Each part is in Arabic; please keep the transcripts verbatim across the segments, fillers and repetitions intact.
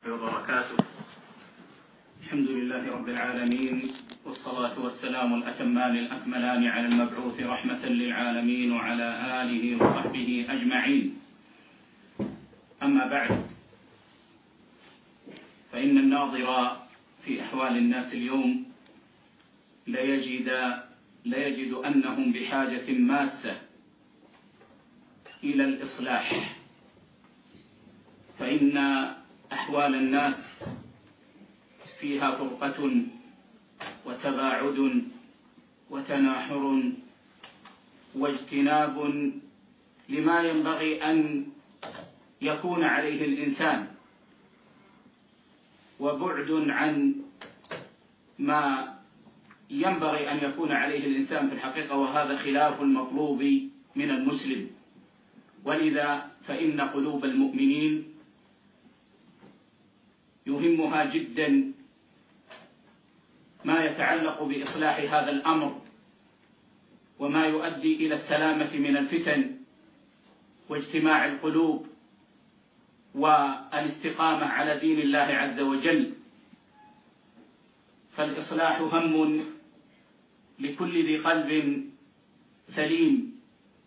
وبركاته. الحمد لله رب العالمين، والصلاة والسلام الأتمان الأكملان على المبعوث رحمة للعالمين وعلى آله وصحبه أجمعين. أما بعد، فإن الناظر في أحوال الناس اليوم لا يجد, لا يجد أنهم بحاجة ماسة إلى الإصلاح، فإن أحوال الناس فيها فرقة وتباعد وتناحر واجتناب لما ينبغي أن يكون عليه الإنسان، وبعد عن ما ينبغي أن يكون عليه الإنسان في الحقيقة، وهذا خلاف المطلوب من المسلم. ولذا فإن قلوب المؤمنين يهمها جدا ما يتعلق بإصلاح هذا الأمر، وما يؤدي إلى السلامة من الفتن واجتماع القلوب والاستقامة على دين الله عز وجل. فالإصلاح هم لكل ذي قلب سليم،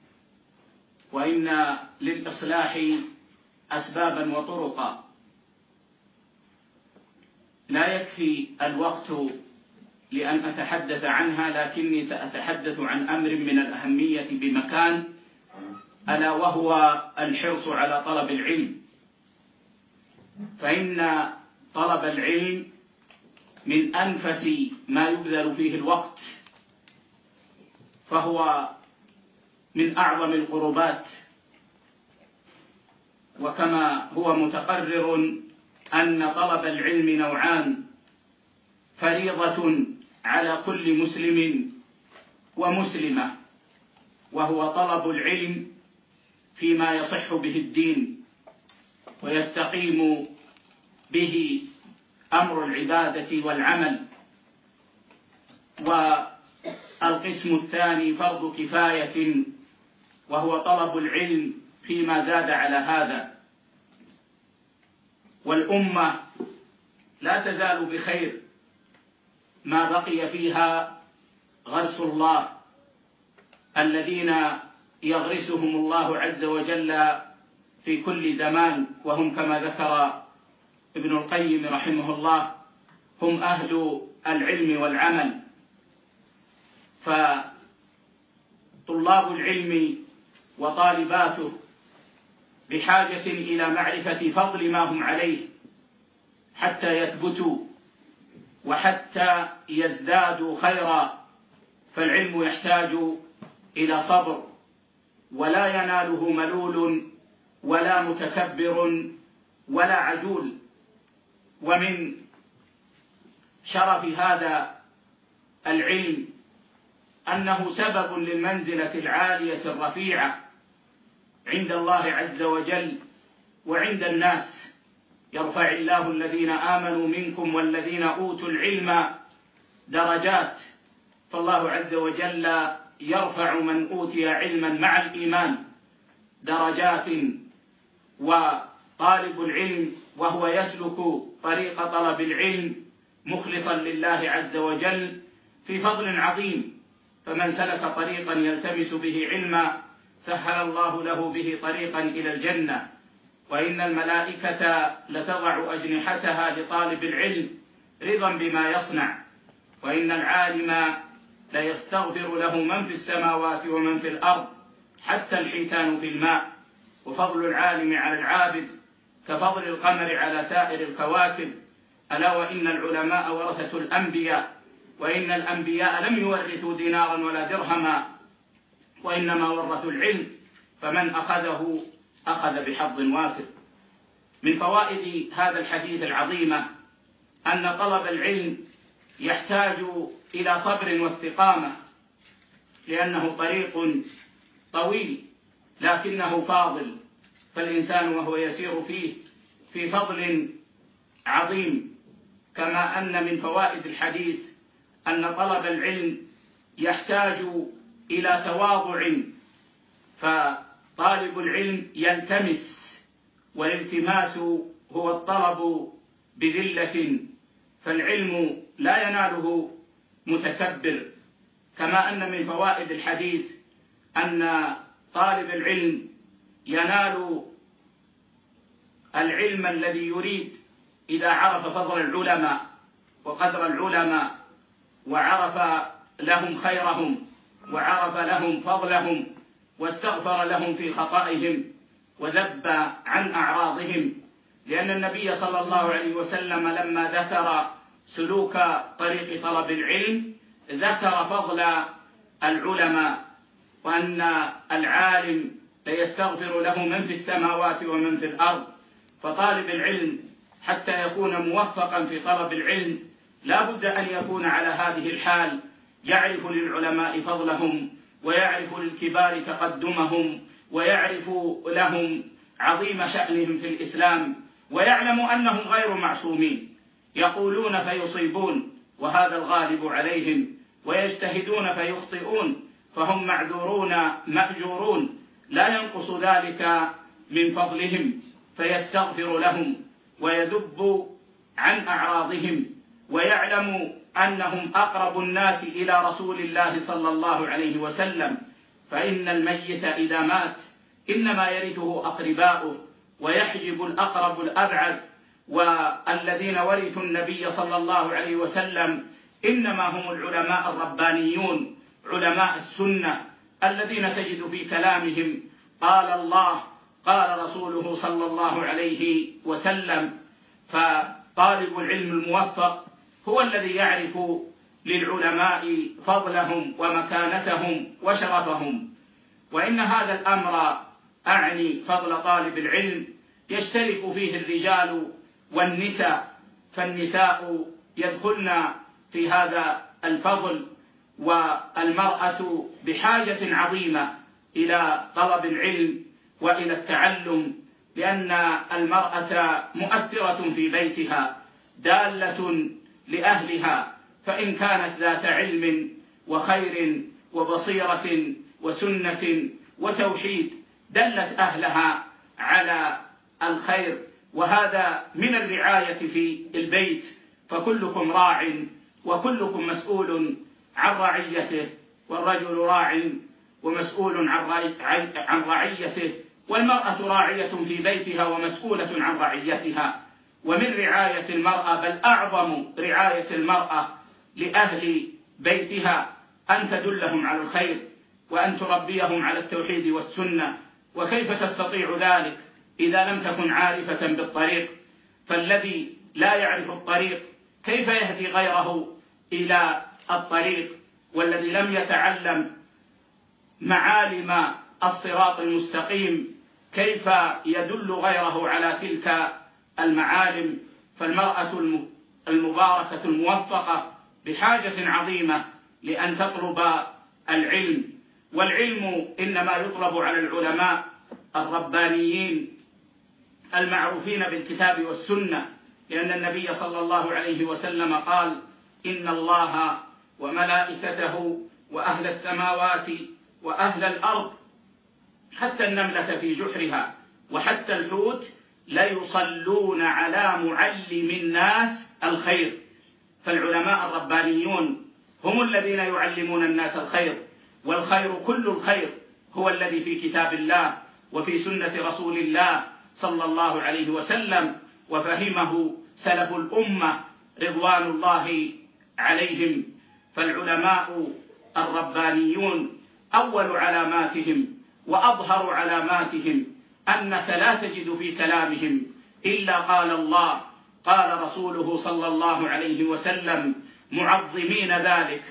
وإن للإصلاح أسبابا وطرقا لا يكفي الوقت لأن أتحدث عنها، لكني سأتحدث عن أمر من الأهمية بمكان، ألا وهو الحرص على طلب العلم. فإن طلب العلم من أنفس ما يبذل فيه الوقت، فهو من أعظم القربات. وكما هو متقرر أن طلب العلم نوعان: فريضة على كل مسلم ومسلمة، وهو طلب العلم فيما يصح به الدين ويستقيم به أمر العبادة والعمل. والقسم الثاني فرض كفاية، وهو طلب العلم فيما زاد على هذا. والأمة لا تزال بخير ما بقي فيها غرس الله، الذين يغرسهم الله عز وجل في كل زمان، وهم كما ذكر ابن القيم رحمه الله هم أهل العلم والعمل. فطلاب العلم وطالباته بحاجة إلى معرفة فضل ما هم عليه حتى يثبتوا وحتى يزدادوا خيرا. فالعلم يحتاج إلى صبر، ولا يناله ملول ولا متكبر ولا عجول. ومن شرف هذا العلم أنه سبب للمنزلة العالية الرفيعة عند الله عز وجل وعند الناس. يرفع الله الذين آمنوا منكم والذين أوتوا العلم درجات، فالله عز وجل يرفع من أوتي علما مع الإيمان درجات. وطالب العلم وهو يسلك طريق طلب العلم مخلصا لله عز وجل في فضل عظيم. فمن سلك طريقا يلتمس به علما سهل الله له به طريقا إلى الجنة. وإن الملائكة لتضع أجنحتها لطالب العلم رضا بما يصنع، وإن العالم ليستغفر له من في السماوات ومن في الأرض حتى الحيتان في الماء. وفضل العالم على العابد كفضل القمر على سائر الكواكب. ألا وإن العلماء ورثة الأنبياء، وإن الأنبياء لم يورثوا دينارا ولا درهما، وإنما ورثوا العلم، فمن أخذه أخذ بحظ وافر. من فوائد هذا الحديث العظيمة أن طلب العلم يحتاج إلى صبر واستقامة، لأنه طريق طويل لكنه فاضل، فالإنسان وهو يسير فيه في فضل عظيم. كما أن من فوائد الحديث أن طلب العلم يحتاج إلى تواضع، فطالب العلم يلتمس، والالتماس هو الطلب بذلة، فالعلم لا يناله متكبر. كما أن من فوائد الحديث أن طالب العلم ينال العلم الذي يريد إذا عرف فضل العلماء وقدر العلماء وعرف لهم خيرهم وعرف لهم فضلهم واستغفر لهم في خطئهم وذب عن أعراضهم. لأن النبي صلى الله عليه وسلم لما ذكر سلوك طريق طلب العلم ذكر فضل العلماء، وأن العالم ليستغفر له من في السماوات ومن في الأرض. فطالب العلم حتى يكون موفقا في طلب العلم لا بد أن يكون على هذه الحال، يعرف للعلماء فضلهم ويعرف للكبار تقدمهم ويعرف لهم عظيم شأنهم في الإسلام، ويعلم أنهم غير معصومين، يقولون فيصيبون وهذا الغالب عليهم، ويجتهدون فيخطئون، فهم معذورون مأجورون، لا ينقص ذلك من فضلهم، فيستغفر لهم ويذب عن أعراضهم، ويعلم أنهم أقرب الناس إلى رسول الله صلى الله عليه وسلم، فإن الميت إذا مات إنما يرثه أقرباؤه ويحجب الأقرب الأبعد، والذين ورثوا النبي صلى الله عليه وسلم إنما هم العلماء الربانيون، علماء السنة الذين تجد في كلامهم قال الله قال رسوله صلى الله عليه وسلم. فطالب العلم الموفق هو الذي يعرف للعلماء فضلهم ومكانتهم وشرفهم. وإن هذا الأمر أعني فضل طالب العلم يشترك فيه الرجال والنساء، فالنساء يدخلن في هذا الفضل، والمرأة بحاجة عظيمة إلى طلب العلم وإلى التعلم، لأن المرأة مؤثرة في بيتها دالة لأهلها، فإن كانت ذات علم وخير وبصيرة وسنة وتوحيد دلت أهلها على الخير، وهذا من الرعاية في البيت، فكلكم راع وكلكم مسؤول عن رعيته، والرجل راع ومسؤول عن رعيته، والمرأة راعية في بيتها ومسؤولة عن رعيتها. ومن رعاية المرأة بل أعظم رعاية المرأة لأهل بيتها أن تدلهم على الخير وأن تربيهم على التوحيد والسنة. وكيف تستطيع ذلك إذا لم تكن عارفة بالطريق؟ فالذي لا يعرف الطريق كيف يهدي غيره إلى الطريق؟ والذي لم يتعلم معالم الصراط المستقيم كيف يدل غيره على تلك المعالم؟ فالمرأة المباركة الموفقة بحاجة عظيمة لأن تطلب العلم، والعلم إنما يطلب على العلماء الربانيين المعروفين بالكتاب والسنة، لأن النبي صلى الله عليه وسلم قال إن الله وملائكته وأهل السماوات وأهل الأرض حتى النملة في جحرها وحتى الحوت ليصلون على معلم الناس الخير. فالعلماء الربانيون هم الذين يعلمون الناس الخير، والخير كل الخير هو الذي في كتاب الله وفي سنة رسول الله صلى الله عليه وسلم، وفهمه سلف الأمة رضوان الله عليهم. فالعلماء الربانيون أول علاماتهم وأظهر علاماتهم أنك لا تجد في كلامهم إلا قال الله قال رسوله صلى الله عليه وسلم، معظمين ذلك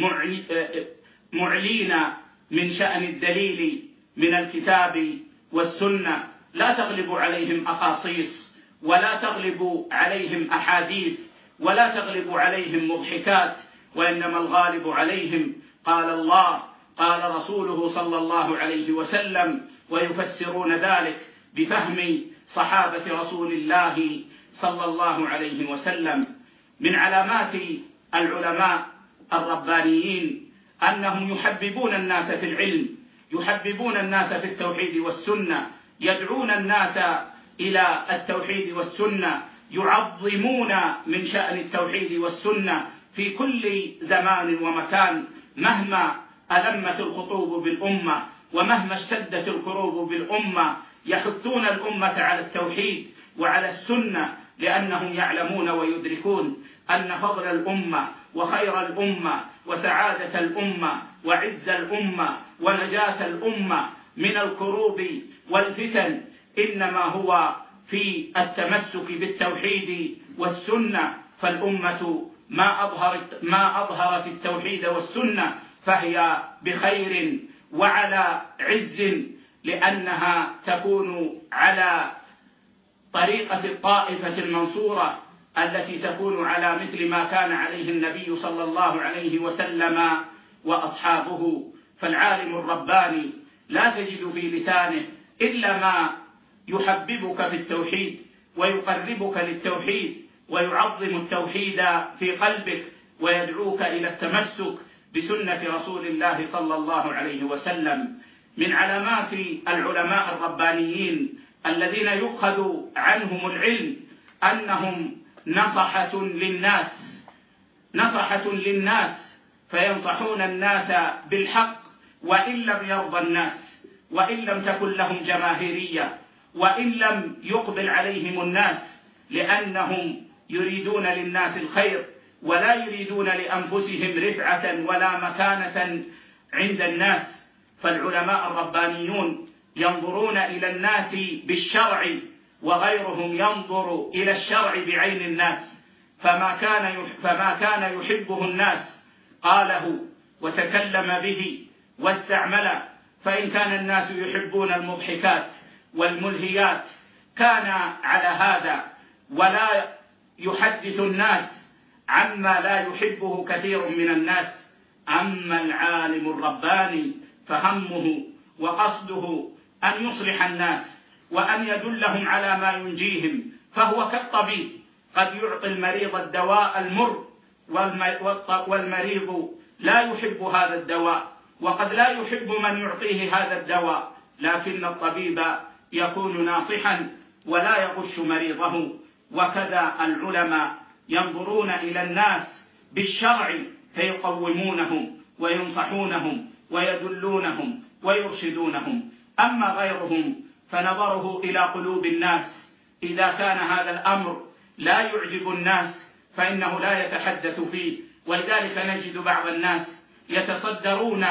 معلين من شأن الدليل من الكتاب والسنة، لا تغلب عليهم أقاصيص ولا تغلب عليهم أحاديث ولا تغلب عليهم مضحكات، وإنما الغالب عليهم قال الله قال رسوله صلى الله عليه وسلم، ويفسرون ذلك بفهم صحابة رسول الله صلى الله عليه وسلم. من علامات العلماء الربانيين أنهم يحببون الناس في العلم، يحببون الناس في التوحيد والسنة، يدعون الناس إلى التوحيد والسنة، يعظمون من شأن التوحيد والسنة في كل زمان ومكان، مهما ألمت الخطوب بالأمة ومهما اشتدت الكروب بالأمة يحثون الأمة على التوحيد وعلى السنة، لأنهم يعلمون ويدركون أن فضل الأمة وخير الأمة وسعادة الأمة وعز الأمة ونجاة الأمة من الكروب والفتن إنما هو في التمسك بالتوحيد والسنة. فالأمة ما أظهرت, ما أظهرت التوحيد والسنة فهي بخير وعلى عز، لأنها تكون على طريقة الطائفة المنصورة التي تكون على مثل ما كان عليه النبي صلى الله عليه وسلم وأصحابه. فالعالم الرباني لا تجد في لسانه إلا ما يحببك في التوحيد ويقربك للتوحيد ويعظم التوحيد في قلبك ويدعوك إلى التمسك بسنة رسول الله صلى الله عليه وسلم. من علامات العلماء الربانيين الذين يؤخذ عنهم العلم أنهم نصحة للناس نصحة للناس فينصحون الناس بالحق وإن لم يرضى الناس، وإن لم تكن لهم جماهيرية، وإن لم يقبل عليهم الناس، لأنهم يريدون للناس الخير ولا يريدون لأنفسهم رفعة ولا مكانة عند الناس. فالعلماء الربانيون ينظرون إلى الناس بالشرع وغيرهم ينظر إلى الشرع بعين الناس، فما كان فما كان يحبه الناس قاله وتكلم به واستعمله. فإن كان الناس يحبون المضحكات والملهيات كان على هذا، ولا يحدث الناس عما لا يحبه كثير من الناس. أما العالم الرباني فهمه وقصده أن يصلح الناس وأن يدلهم على ما ينجيهم، فهو كالطبيب قد يعطي المريض الدواء المر والمريض لا يحب هذا الدواء، وقد لا يحب من يعطيه هذا الدواء، لكن الطبيب يكون ناصحا ولا يغش مريضه. وكذا العلماء ينظرون إلى الناس بالشرع فيقومونهم وينصحونهم ويدلونهم ويرشدونهم. أما غيرهم فنظره إلى قلوب الناس، إذا كان هذا الأمر لا يعجب الناس فإنه لا يتحدث فيه. ولذلك نجد بعض الناس يتصدرون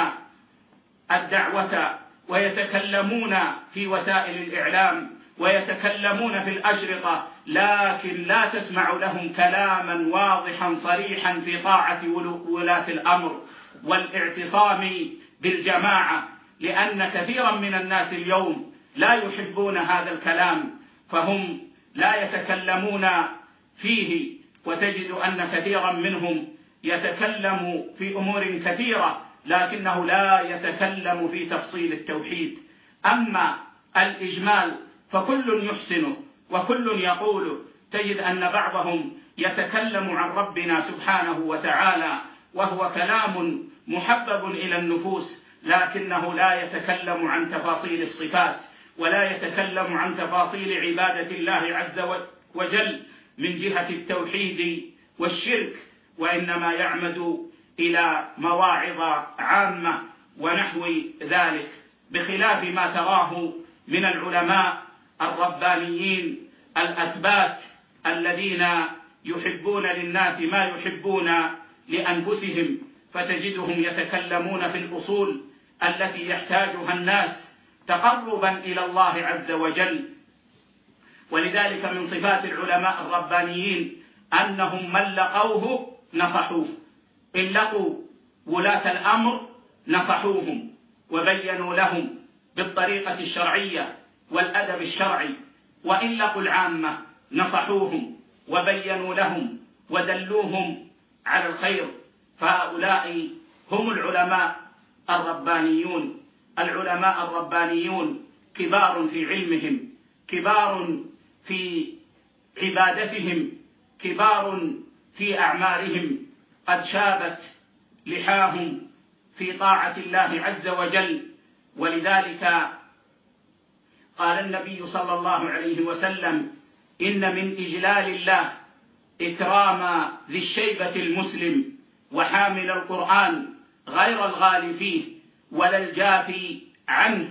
الدعوة ويتكلمون في وسائل الإعلام ويتكلمون في الأشرطة، لكن لا تسمع لهم كلاما واضحا صريحا في طاعة ولاة الأمر والاعتصام بالجماعة، لأن كثيرا من الناس اليوم لا يحبون هذا الكلام فهم لا يتكلمون فيه. وتجد أن كثيرا منهم يتكلم في أمور كثيرة لكنه لا يتكلم في تفصيل التوحيد. أما الإجمال فكل يحسنه وكل يقوله. تجد أن بعضهم يتكلم عن ربنا سبحانه وتعالى وهو كلام محبب إلى النفوس، لكنه لا يتكلم عن تفاصيل الصفات ولا يتكلم عن تفاصيل عبادة الله عز وجل من جهة التوحيد والشرك، وإنما يعمد إلى مواعظ عامة ونحو ذلك، بخلاف ما تراه من العلماء الربانيين الأثبات الذين يحبون للناس ما يحبون لأنفسهم، فتجدهم يتكلمون في الأصول التي يحتاجها الناس تقربا إلى الله عز وجل. ولذلك من صفات العلماء الربانيين أنهم من لقوه نصحوه، إن لقوا ولاة الأمر نصحوهم وبينوا لهم بالطريقة الشرعية والأدب الشرعي، وإن لقوا العامة نصحوهم وبينوا لهم ودلوهم على الخير. فهؤلاء هم العلماء الربانيون. العلماء الربانيون كبار في علمهم، كبار في عبادتهم، كبار في أعمارهم، قد شابت لحاهم في طاعة الله عز وجل. ولذلك قال النبي صلى الله عليه وسلم: إن من إجلال الله إكرام ذي الشيبة المسلم وحامل القرآن غير الغالي فيه ولا الجافي عنه،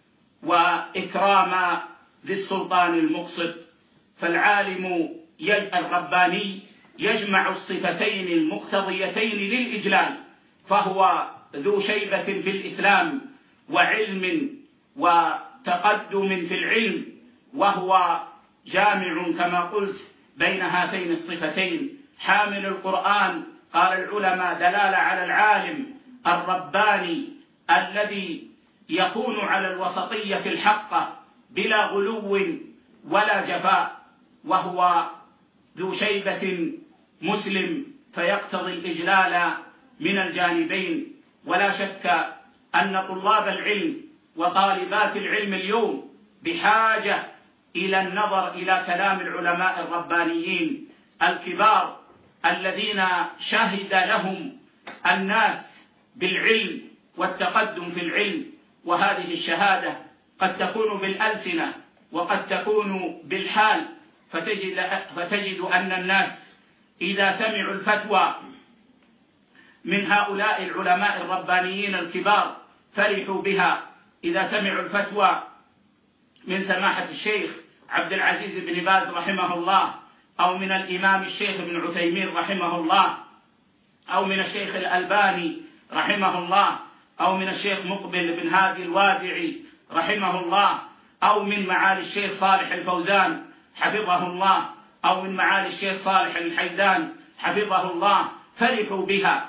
وإكرام ذي السلطان المقسط. فالعالم الرباني يجمع الصفتين المقتضيتين للإجلال، فهو ذو شيبة في الإسلام وعلم وتقدم في العلم، وهو جامع كما قلت بين هاتين الصفتين. حامل القرآن قال العلماء دلالة على العالم الرباني الذي يكون على الوسطية الحقة بلا غلو ولا جفاء، وهو ذو شيبة مسلم، فيقتضي الإجلال من الجانبين. ولا شك أن طلاب العلم وطالبات العلم اليوم بحاجة إلى النظر إلى كلام العلماء الربانيين الكبار الذين شهد لهم الناس بالعلم والتقدم في العلم. وهذه الشهادة قد تكون بالألسنة وقد تكون بالحال، فتجد, فتجد أن الناس إذا سمعوا الفتوى من هؤلاء العلماء الربانيين الكبار فرحوا بها. إذا سمعوا الفتوى من سماحة الشيخ عبد العزيز بن باز رحمه الله، أو من الإمام الشيخ ابن عثيمين رحمه الله، أو من الشيخ الألباني رحمه الله، أو من الشيخ مقبل بن هادي الوادعي رحمه الله، أو من معالي الشيخ صالح الفوزان حفظه الله، أو من معالي الشيخ صالح الحيدان حفظه الله، فرحوا بها.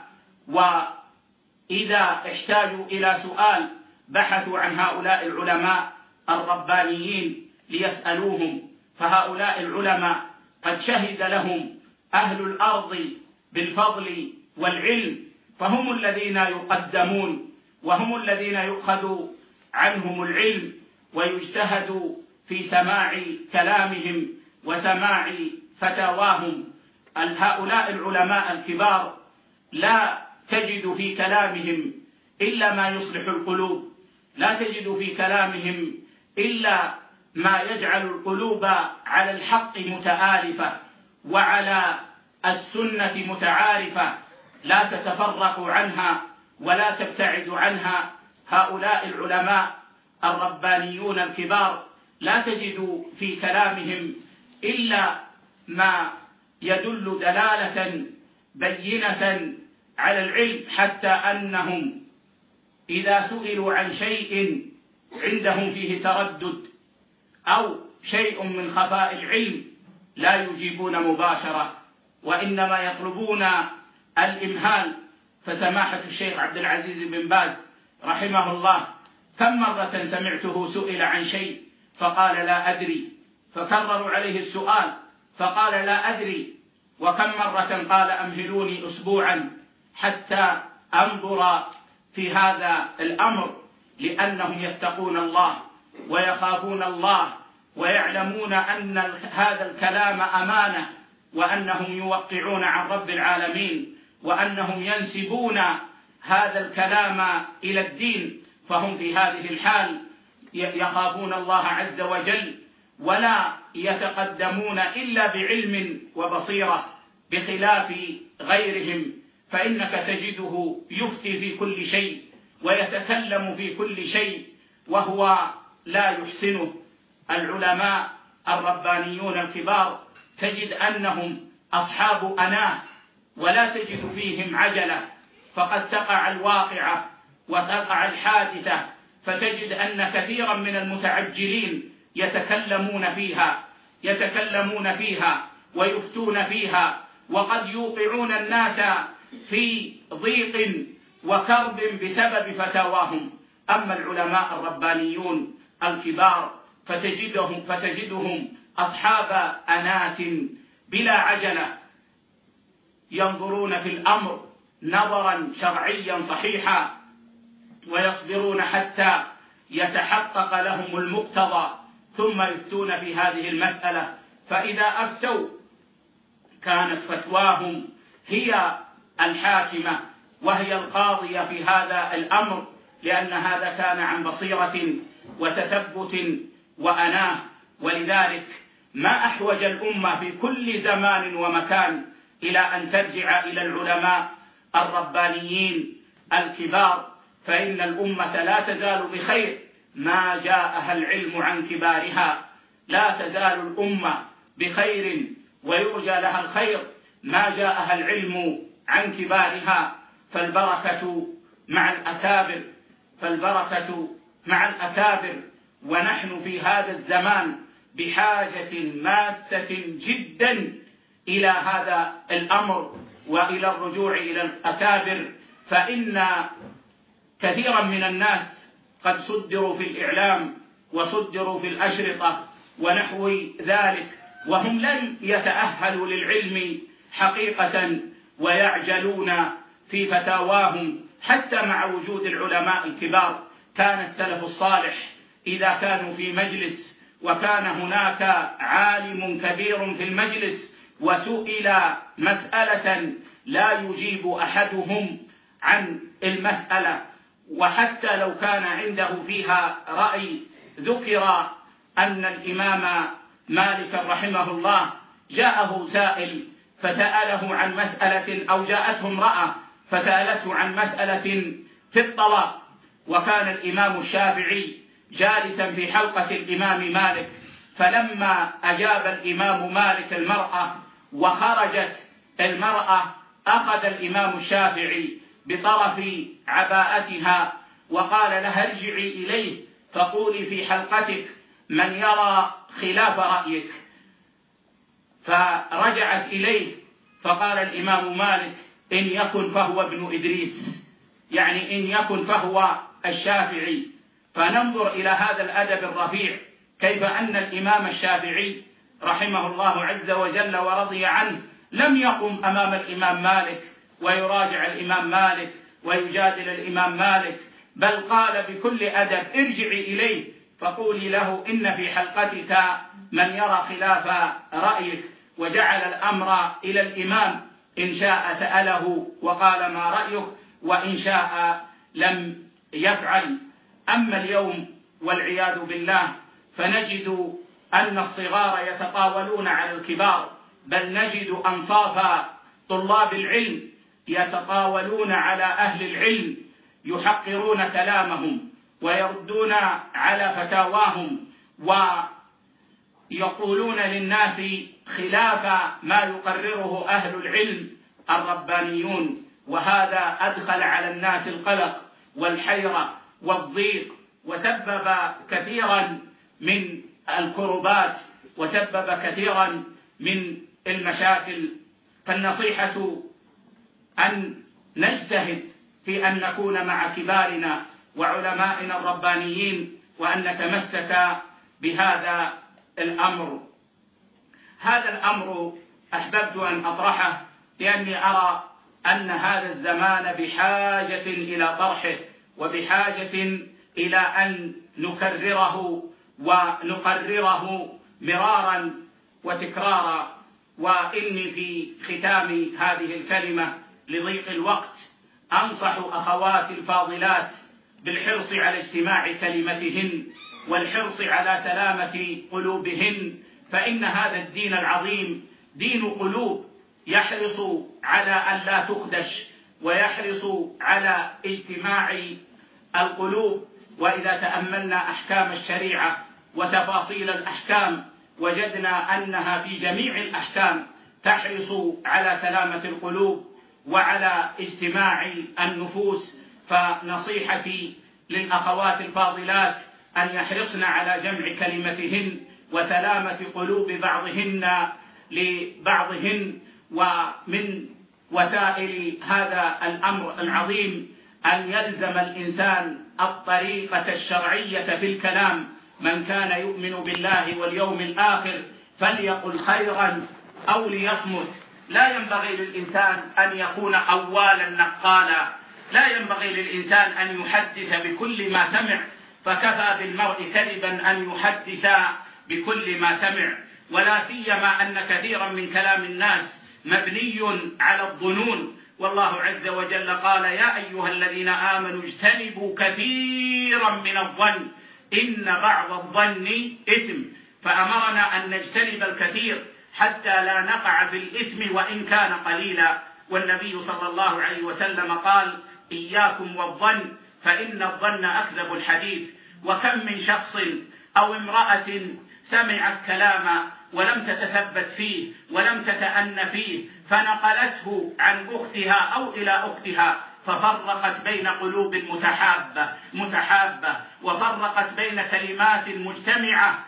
وإذا احتاجوا إلى سؤال بحثوا عن هؤلاء العلماء الربانيين ليسألوهم، فهؤلاء العلماء قد شهد لهم أهل الأرض بالفضل والعلم، فهم الذين يقدمون وهم الذين يؤخذ عنهم العلم ويجتهد في سماع كلامهم وسماع فتاواهم. هؤلاء العلماء الكبار لا تجد في كلامهم إلا ما يصلح القلوب، لا تجد في كلامهم إلا ما يجعل القلوب على الحق متآلفة وعلى السنة متعارفة، لا تتفرق عنها ولا تبتعد عنها. هؤلاء العلماء الربانيون الكبار لا تجد في كلامهم إلا ما يدل دلالة بينة على العلم، حتى أنهم إذا سئلوا عن شيء عندهم فيه تردد أو شيء من خفاء العلم لا يجيبون مباشرة، وإنما يطلبون الإمهال. فسماحة الشيخ عبد العزيز بن باز رحمه الله كم مرة سمعته سئل عن شيء فقال لا أدري، فكرروا عليه السؤال فقال لا أدري، وكم مرة قال أمهلوني أسبوعا حتى أنظر في هذا الأمر، لأنهم يتقون الله ويخافون الله ويعلمون أن هذا الكلام أمانة، وأنهم يوقعون عن رب العالمين، وأنهم ينسبون هذا الكلام إلى الدين. فهم في هذه الحال يخافون الله عز وجل ولا يتقدمون إلا بعلم وبصيرة، بخلاف غيرهم، فإنك تجده يفتي في كل شيء ويتكلم في كل شيء وهو لا يحسنه. العلماء الربانيون الكبار تجد أنهم أصحاب أناه ولا تجد فيهم عجلة، فقد تقع الواقعة وتقع الحادثة فتجد أن كثيرا من المتعجلين يتكلمون فيها يتكلمون فيها ويفتون فيها، وقد يوقعون الناس في ضيق وكرب بسبب فتاواهم. أما العلماء الربانيون الكبار فتجدهم, فتجدهم أصحاب أنات بلا عجلة، ينظرون في الأمر نظرا شرعيا صحيحا، ويصبرون حتى يتحقق لهم المقتضى ثم يفتون في هذه المسألة. فإذا أفتوا كانت فتواهم هي الحاكمة وهي القاضية في هذا الأمر، لأن هذا كان عن بصيرة وتثبت وأناه. ولذلك ما أحوج الأمة في كل زمان ومكان إلى أن ترجع إلى العلماء الربانيين الكبار، فإن الأمة لا تزال بخير ما جاءها العلم عن كبارها، لا تزال الأمة بخير ويرجى لها الخير ما جاءها العلم عن كبارها، فالبركة مع الأكابر فالبركة مع الأكابر ونحن في هذا الزمان بحاجة ماسة جدا إلى هذا الأمر وإلى الرجوع إلى الأكابر، فإن كثيرا من الناس قد صدروا في الإعلام وصدروا في الأشرطة ونحو ذلك وهم لم يتأهلوا للعلم حقيقة ويعجلون في فتاواهم، حتى مع وجود العلماء الكبار. كان السلف الصالح إذا كانوا في مجلس وكان هناك عالم كبير في المجلس وسئل مسألة لا يجيب أحدهم عن المسألة، وحتى لو كان عنده فيها رأي، ذكر أن الإمام مالك رحمه الله جاءه سائل فسأله عن مسألة، أو جاءته امرأة فسألته عن مسألة في الطلاق، وكان الإمام الشافعي جالسا في حلقة الإمام مالك، فلما أجاب الإمام مالك المرأة وخرجت المرأة أخذ الإمام الشافعي بطرف عباءتها وقال لها ارجعي إليه فقولي في حلقتك من يرى خلاف رأيك، فرجعت إليه فقال الإمام مالك إن يكن فهو ابن إدريس، يعني إن يكن فهو الشافعي. فننظر إلى هذا الأدب الرفيع، كيف أن الإمام الشافعي رحمه الله عز وجل ورضي عنه لم يقم أمام الإمام مالك ويراجع الإمام مالك ويجادل الإمام مالك، بل قال بكل أدب ارجعي إليه فقولي له إن في حلقتك من يرى خلاف رأيك، وجعل الأمر إلى الإمام، إن شاء سأله وقال ما رأيك وإن شاء لم يفعل. أما اليوم والعياذ بالله فنجد أن الصغار يتطاولون على الكبار، بل نجد أنصاف طلاب العلم يتطاولون على أهل العلم، يحقرون كلامهم ويردون على فتاواهم ويقولون للناس خلاف ما يقرره أهل العلم الربانيون، وهذا أدخل على الناس القلق والحيرة والضيق، وسبب كثيرا من الكربات وسبب كثيرا من المشاكل. فالنصيحة أن نجتهد في أن نكون مع كبارنا وعلمائنا الربانيين وأن نتمسك بهذا الأمر. هذا الأمر أحببت أن أطرحه لأني أرى أن هذا الزمان بحاجة إلى طرحه وبحاجة إلى أن نكرره ونقرره مرارا وتكرارا. وإني في ختام هذه الكلمة لضيق الوقت أنصح أخواتي الفاضلات بالحرص على اجتماع كلمتهن والحرص على سلامة قلوبهن، فإن هذا الدين العظيم دين قلوب، يحرص على أن لا تخدش ويحرص على اجتماع القلوب. وإذا تأملنا أحكام الشريعة وتفاصيل الأحكام وجدنا أنها في جميع الأحكام تحرص على سلامة القلوب وعلى اجتماع النفوس. فنصيحتي للأخوات الفاضلات أن يحرصن على جمع كلمتهن وسلامة قلوب بعضهن لبعضهن. ومن وسائل هذا الأمر العظيم أن يلزم الإنسان الطريقة الشرعية في الكلام. من كان يؤمن بالله واليوم الآخر فليقل خيرا أو ليصمت. لا ينبغي للإنسان أن يكون أوالا نقالا، لا ينبغي للإنسان أن يحدث بكل ما سمع، فكفى بالمرء كذبا أن يحدث بكل ما سمع، ولا سيما أن كثيرا من كلام الناس مبني على الظنون. والله عز وجل قال يا أيها الذين آمنوا اجتنبوا كثيرا من الظن إن بعض الظن إثم فأمرنا أن نجتنب الكثير حتى لا نقع في الإثم وإن كان قليلا. والنبي صلى الله عليه وسلم قال: إياكم والظن فإن الظن أكذب الحديث. وكم من شخص أو امرأة سمعت كلاما ولم تتثبت فيه ولم تتأن فيه فنقلته عن أختها أو إلى أختها، ففرقت بين قلوب متحابة متحابة وفرقت بين كلمات مجتمعة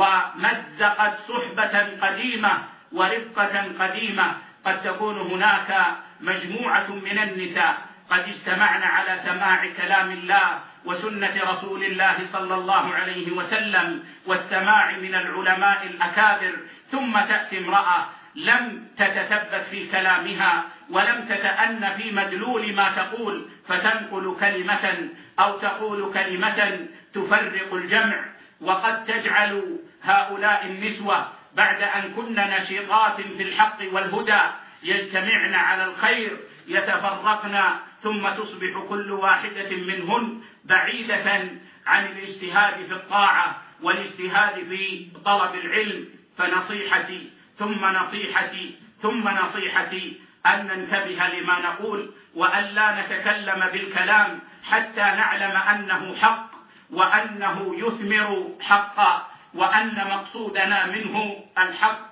ومزقت صحبة قديمة ورفقة قديمة. قد تكون هناك مجموعة من النساء قد اجتمعن على سماع كلام الله وسنة رسول الله صلى الله عليه وسلم والسماع من العلماء الأكابر، ثم تأتي امرأة لم تتثبت في كلامها ولم تتأن في مدلول ما تقول، فتنقل كلمة أو تقول كلمة تفرق الجمع، وقد تجعل هؤلاء النسوة بعد أن كن نشيطات في الحق والهدى يجتمعن على الخير يتفرقن، ثم تصبح كل واحدة منهن بعيدة عن الاجتهاد في الطاعة والاجتهاد في طلب العلم. فنصيحتي ثم نصيحتي ثم نصيحتي أن ننتبه لما نقول، وأن لا نتكلم بالكلام حتى نعلم أنه حق وأنه يثمر حقا وأن مقصودنا منه الحق.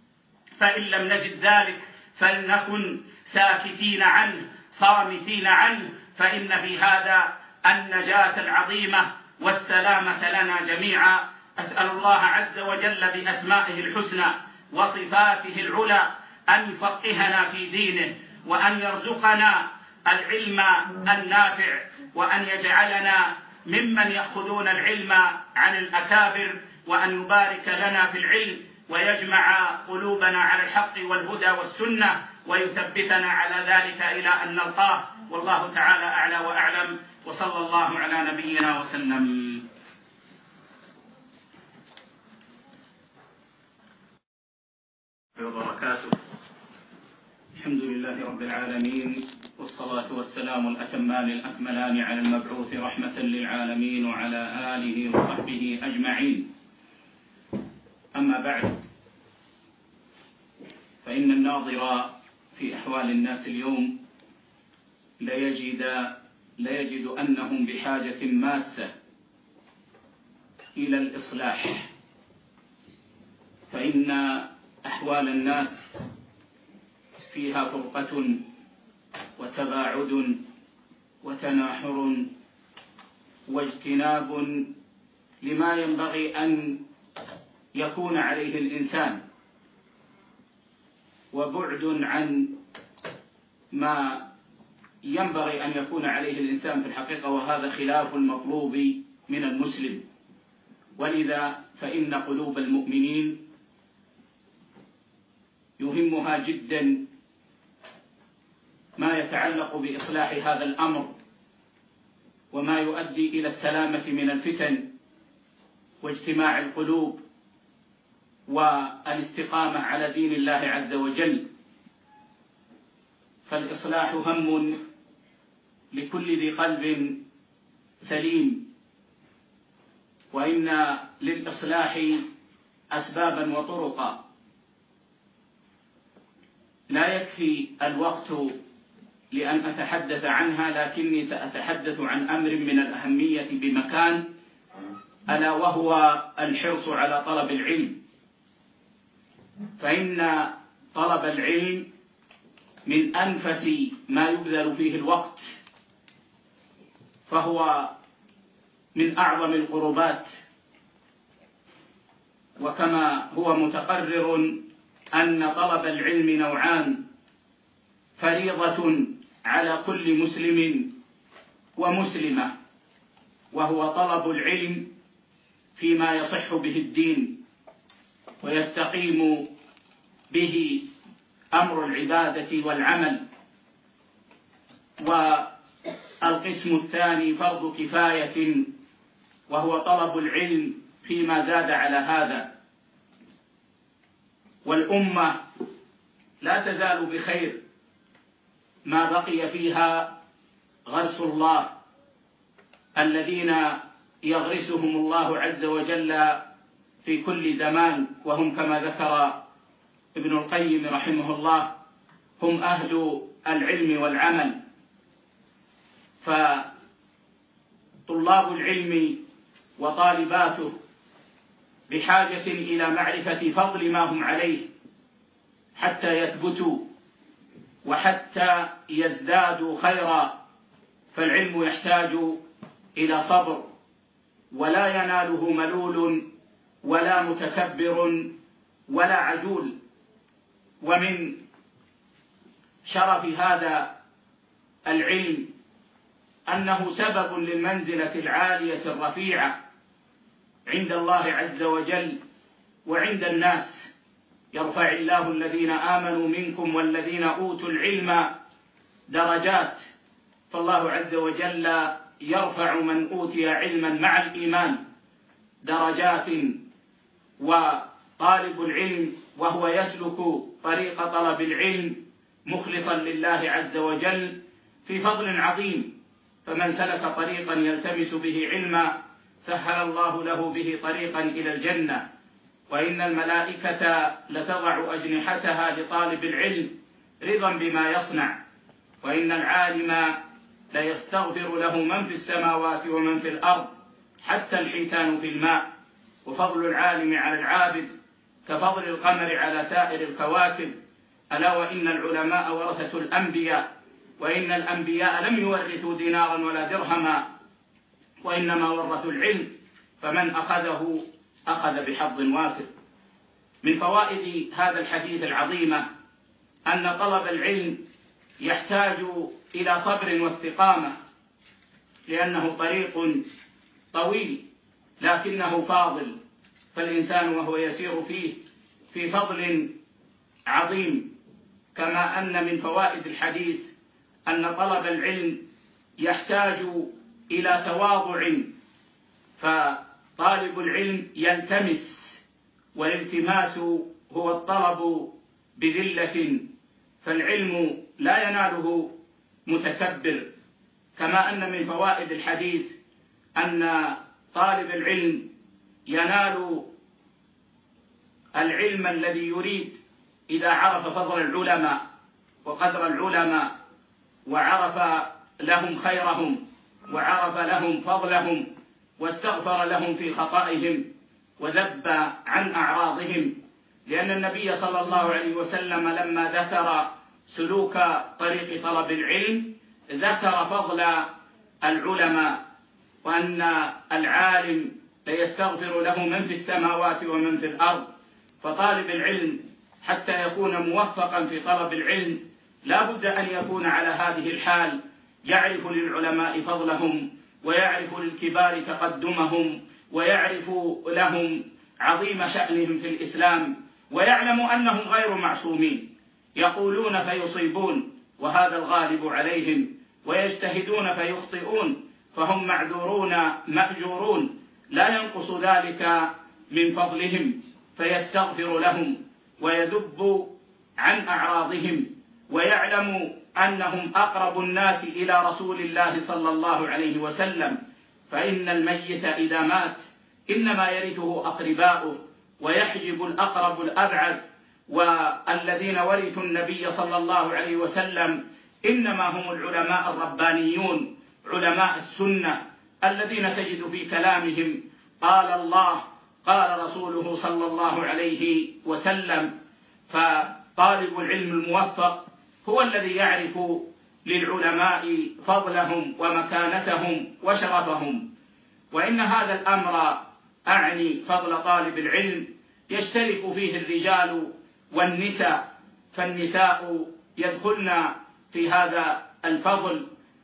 فإن لم نجد ذلك فلنكن ساكتين عنه صامتين عنه، فإن في هذا النجاة العظيمة والسلامة لنا جميعا. أسأل الله عز وجل بأسمائه الحسنى وصفاته العلى أن يفقهنا في دينه، وأن يرزقنا العلم النافع، وأن يجعلنا ممن يأخذون العلم عن الأكابر، وأن يبارك لنا في العلم ويجمع قلوبنا على الحق والهدى والسنة ويثبتنا على ذلك إلى أن نلقاه. والله تعالى أعلى وأعلم، وصلى الله على نبينا وسلم. وبركاته. الحمد لله رب العالمين، والصلاة والسلام الأتمان الأكملان على المبعوث رحمة للعالمين وعلى آله وصحبه أجمعين. أما بعد، فإن الناظر في أحوال الناس اليوم لا يجد, لا يجد أنهم بحاجة ماسة إلى الإصلاح، فإن أحوال الناس فيها فرقة وتباعد وتناحر واجتناب لما ينبغي أن يكون عليه الإنسان، وبعد عن ما ينبغي أن يكون عليه الإنسان في الحقيقة، وهذا خلاف المطلوب من المسلم. ولذا فإن قلوب المؤمنين يهمها جدا ما يتعلق بإصلاح هذا الأمر، وما يؤدي إلى السلامة من الفتن واجتماع القلوب والاستقامة على دين الله عز وجل. فالإصلاح هم لكل ذي قلب سليم، وإن للإصلاح أسبابا وطرقا. لا يكفي الوقت لأن أتحدث عنها، لكني سأتحدث عن أمر من الأهمية بمكان، ألا وهو الحرص على طلب العلم. فإن طلب العلم من أنفس ما يبذل فيه الوقت، فهو من أعظم القربات. وكما هو متقرر أن طلب العلم نوعان: فريضة على كل مسلم ومسلمة، وهو طلب العلم فيما يصح به الدين ويستقيم به أمر العبادة والعمل. والقسم الثاني فرض كفاية، وهو طلب العلم فيما زاد على هذا. والأمة لا تزال بخير ما بقي فيها غرس الله، الذين يغرسهم الله عز وجل في كل زمان، وهم كما ذكر ابن القيم رحمه الله هم أهل العلم والعمل. فطلاب العلم وطالباته بحاجة إلى معرفة فضل ما هم عليه حتى يثبتوا وحتى يزدادوا خيرا. فالعلم يحتاج إلى صبر، ولا يناله ملول ولا متكبر ولا عجول. ومن شرف هذا العلم أنه سبب للمنزلة العالية الرفيعة عند الله عز وجل وعند الناس. يرفع الله الذين آمنوا منكم والذين أوتوا العلم درجات، فالله عز وجل يرفع من أوتي علما مع الإيمان درجات. وطالب العلم وهو يسلك طريق طلب العلم مخلصا لله عز وجل في فضل عظيم. فمن سلك طريقا يلتمس به علما سهل الله له به طريقا إلى الجنة. وإن الملائكة لتضع أجنحتها لطالب العلم رضا بما يصنع، وإن العالم ليستغفر له من في السماوات ومن في الأرض حتى الحيتان في الماء. وفضل العالم على العابد كفضل القمر على سائر الكواكب. ألا وإن العلماء ورثة الأنبياء، وإن الأنبياء لم يورثوا دينارا ولا درهما، وإنما ورثوا العلم، فمن أخذه أخذ بحظ وافر. من فوائد هذا الحديث العظيمة أن طلب العلم يحتاج إلى صبر واستقامة، لأنه طريق طويل لكنه فاضل، فالإنسان وهو يسير فيه في فضل عظيم. كما أن من فوائد الحديث أن طلب العلم يحتاج إلى تواضع، فطالب العلم يلتمس، والالتماس هو الطلب بذلة، فالعلم لا يناله متكبر. كما أن من فوائد الحديث أن طالب العلم ينال العلم الذي يريد إذا عرف فضل العلماء وقدر العلماء، وعرف لهم خيرهم، وعرف لهم فضلهم، واستغفر لهم في خطئهم، وذب عن أعراضهم. لأن النبي صلى الله عليه وسلم لما ذكر سلوك طريق طلب العلم ذكر فضل العلماء، وأن العالم ليستغفر له من في السماوات ومن في الأرض. فطالب العلم حتى يكون موفقا في طلب العلم لا بد أن يكون على هذه الحال، يعرف للعلماء فضلهم، ويعرف للكبار تقدمهم، ويعرف لهم عظيم شأنهم في الإسلام، ويعلم أنهم غير معصومين، يقولون فيصيبون وهذا الغالب عليهم، ويجتهدون فيخطئون، فهم معذورون مأجورون، لا ينقص ذلك من فضلهم، فيستغفر لهم ويذب عن أعراضهم، ويعلم أنهم أقرب الناس إلى رسول الله صلى الله عليه وسلم. فإن الميت إذا مات إنما يرثه أقرباؤه، ويحجب الأقرب الأبعد. والذين ورثوا النبي صلى الله عليه وسلم إنما هم العلماء الربانيون، علماء السنة، الذين تجد في كلامهم قال الله قال رسوله صلى الله عليه وسلم. فطالب العلم الموفق هو الذي يعرف للعلماء فضلهم ومكانتهم وشرفهم. وإن هذا الأمر أعني فضل طالب العلم يشترك فيه الرجال والنساء، فالنساء يدخلن في هذا الفضل،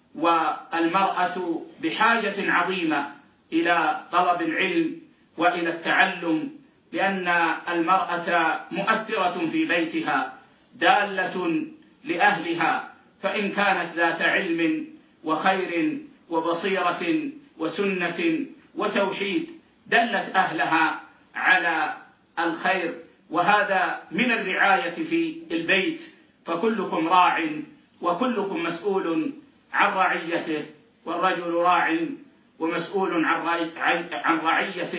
والمرأة بحاجة عظيمة إلى طلب العلم وإلى التعلم، لأن المرأة مؤثرة في بيتها دالة لأهلها، فإن كانت ذات علم وخير وبصيرة وسنة وتوحيد دلت أهلها على الخير. وهذا من الرعاية في البيت، فكلكم راع وكلكم مسؤول عن رعيته، والرجل راع ومسؤول عن رعيته،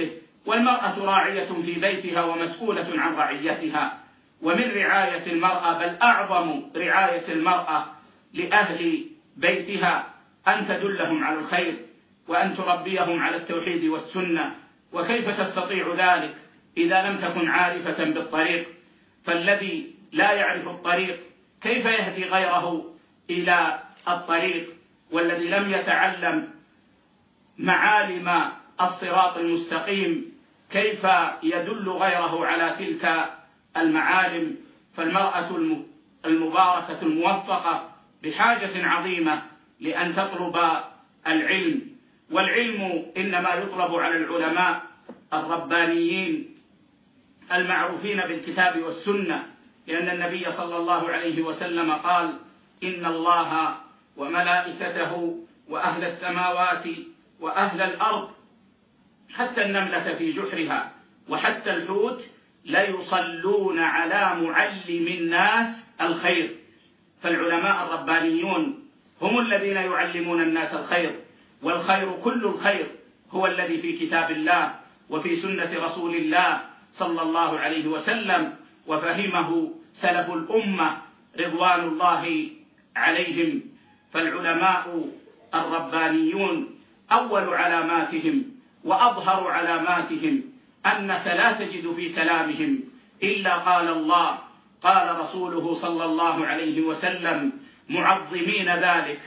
والمرأة راعية في بيتها ومسؤولة عن رعيتها. ومن رعاية المرأة بل أعظم رعاية المرأة لأهل بيتها أن تدلهم على الخير وأن تربيهم على التوحيد والسنة. وكيف تستطيع ذلك إذا لم تكن عارفة بالطريق؟ فالذي لا يعرف الطريق كيف يهدي غيره إلى الطريق؟ والذي لم يتعلم معالم الصراط المستقيم كيف يدل غيره على تلك المعالم؟ فالمرأة المباركة الموفقة بحاجة عظيمة لأن تطلب العلم، والعلم إنما يطلب على العلماء الربانيين المعروفين بالكتاب والسنة، لأن النبي صلى الله عليه وسلم قال: إن الله وملائكته وأهل السماوات وأهل الأرض حتى النملة في جحرها وحتى الحوت ليصلون على معلم الناس الخير. فالعلماء الربانيون هم الذين يعلمون الناس الخير، والخير كل الخير هو الذي في كتاب الله وفي سنة رسول الله صلى الله عليه وسلم، وفهمه سلف الأمة رضوان الله عليهم. فالعلماء الربانيون أول علاماتهم وأظهر علاماتهم أنك لا تجد في كلامهم إلا قال الله قال رسوله صلى الله عليه وسلم، معظمين ذلك،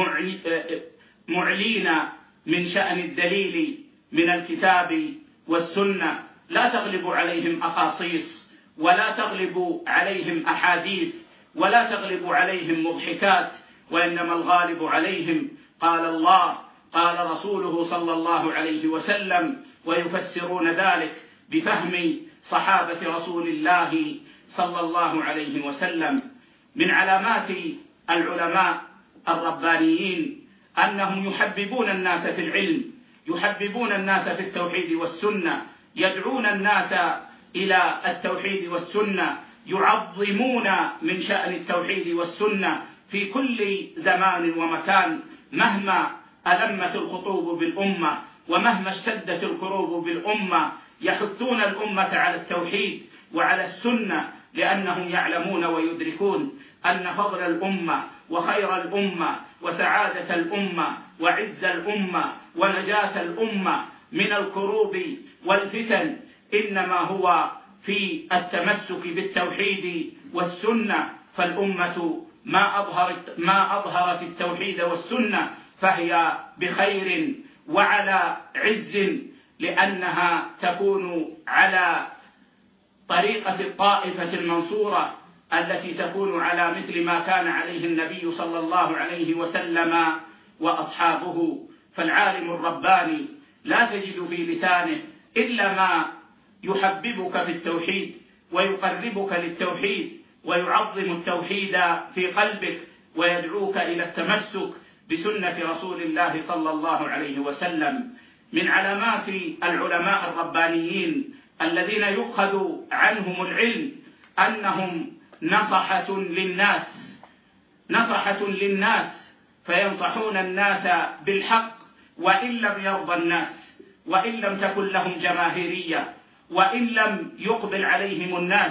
معلين من شأن الدليل من الكتاب والسنة. لا تغلب عليهم أقاصيص، ولا تغلب عليهم أحاديث، ولا تغلب عليهم مضحكات، وإنما الغالب عليهم قال الله قال رسوله صلى الله عليه وسلم، ويفسرون ذلك بفهم صحابة رسول الله صلى الله عليه وسلم. من علامات العلماء الربانيين أنهم يحببون الناس في العلم، يحببون الناس في التوحيد والسنة، يدعون الناس إلى التوحيد والسنة، يعظمون من شأن التوحيد والسنة في كل زمان ومكان، مهما ألمت الخطوب بالأمة ومهما اشتدت الكروب بالأمة يحثون الأمة على التوحيد وعلى السنة، لأنهم يعلمون ويدركون أن فضل الأمة وخير الأمة وسعادة الأمة وعز الأمة ونجاة الأمة من الكروب والفتن إنما هو في التمسك بالتوحيد والسنة. فالأمة ما أظهرت, ما أظهرت التوحيد والسنة فهي بخير وعلى عز، لأنها تكون على طريقة الطائفة المنصورة التي تكون على مثل ما كان عليه النبي صلى الله عليه وسلم وأصحابه. فالعالم الرباني لا تجد في لسانه إلا ما يحببك في التوحيد ويقربك للتوحيد ويعظم التوحيد في قلبك ويدعوك إلى التمسك بسنة رسول الله صلى الله عليه وسلم. من علامات العلماء الربانيين الذين يؤخذ عنهم العلم أنهم نصحة للناس، نصحة للناس فينصحون الناس بالحق وإن لم يرضى الناس، وإن لم تكن لهم جماهيرية، وإن لم يقبل عليهم الناس،